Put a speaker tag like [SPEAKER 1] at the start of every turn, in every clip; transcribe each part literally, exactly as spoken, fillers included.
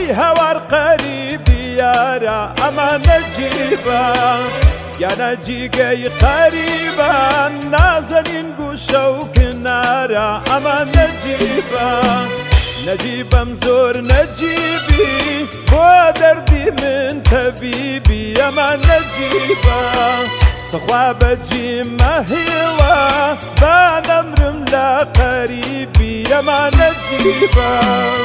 [SPEAKER 1] مي هوار قريبي يارا أما نجيبا يا نجيقي قريبا نازلين قوشة وكنارا أما نجيبا نجيبا مزور نجيبي بو دردي من طبيبي أما نجيبا تخوا بجي مهيلا بانمرم لا قريبي أما نجيبا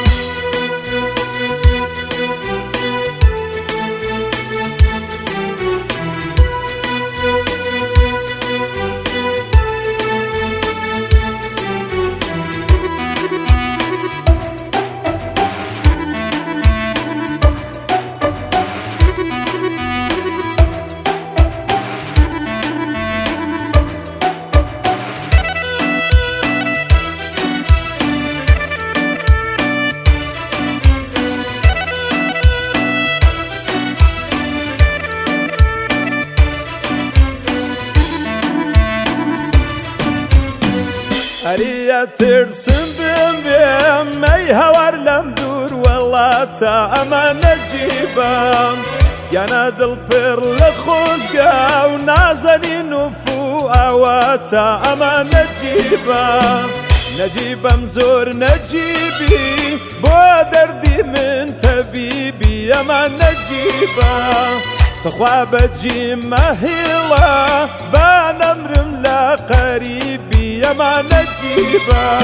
[SPEAKER 1] هريا ترسم بم بم اي هوار لم دور والله تا اما نجيبا يا نادل بير لخوزقا ونازني نفو اواتا اما نجيبا نجيبا مزور نجيبي بو دردي من طبيبي اما نجيبا تخوا بجي مهيلا بانمرم لا قريبي أما نجيبا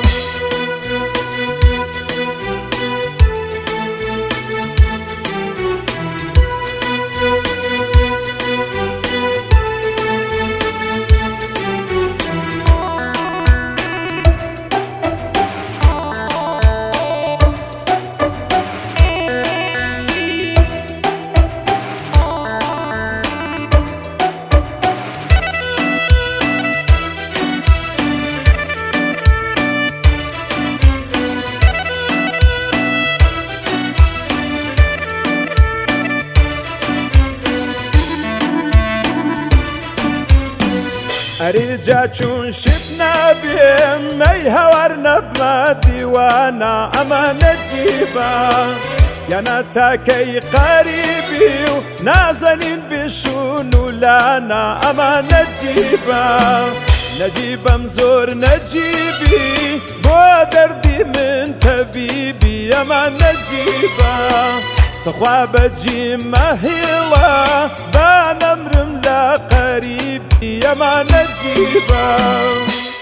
[SPEAKER 1] أريجا چون شبنا بهم مي هورنا بما ديوانا أما نجيبا يا نتاكي قريبي ونازنين بشونو لانا أما نجيبا نجيبا مزور نجيبي بو دردي من طبيبي أما نجيبا تخوا بجي مهيلا بانمرم لا قريبي أما نجيبا